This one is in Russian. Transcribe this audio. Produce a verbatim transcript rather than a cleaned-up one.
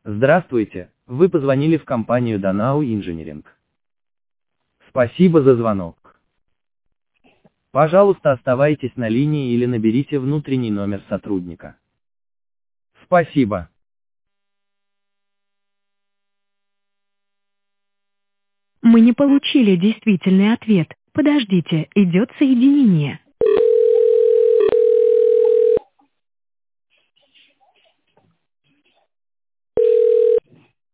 Здравствуйте, вы позвонили в компанию Donau Engineering. Спасибо за звонок. Пожалуйста, оставайтесь на линии или наберите внутренний номер сотрудника. Спасибо. Мы не получили действительный ответ. Подождите, идет соединение.